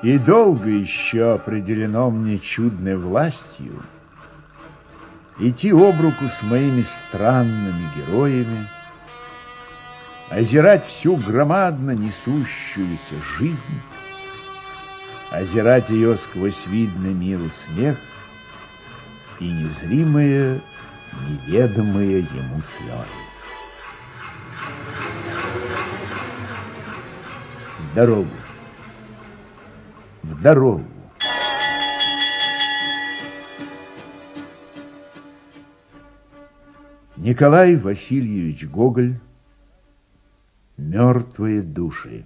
И долго еще определено мне чудной властью идти об руку с моими странными героями, озирать всю громадно несущуюся жизнь, озирать ее сквозь видный миру смех и незримые, неведомые ему слезы. В дорогу, в дорогу. Николай Васильевич Гоголь. Мертвые души.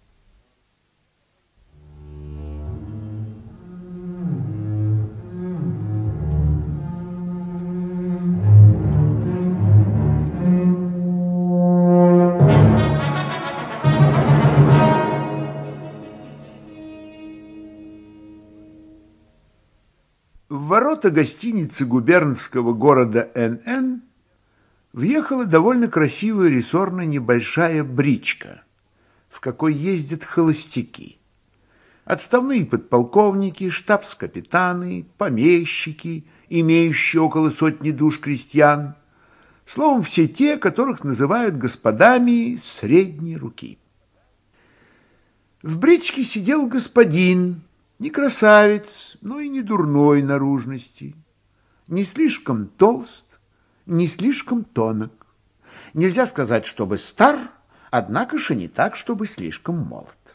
В ворота гостиницы губернского города Н.Н. въехала довольно красивая рессорная небольшая бричка, в какой ездят холостяки. Отставные подполковники, штабс-капитаны, помещики, имеющие около сотни душ крестьян, словом, все те, которых называют господами средней руки. В бричке сидел господин, не красавец, но и не дурной наружности, не слишком толст, не слишком тонок. Нельзя сказать, чтобы стар, однако же не так, чтобы слишком молод.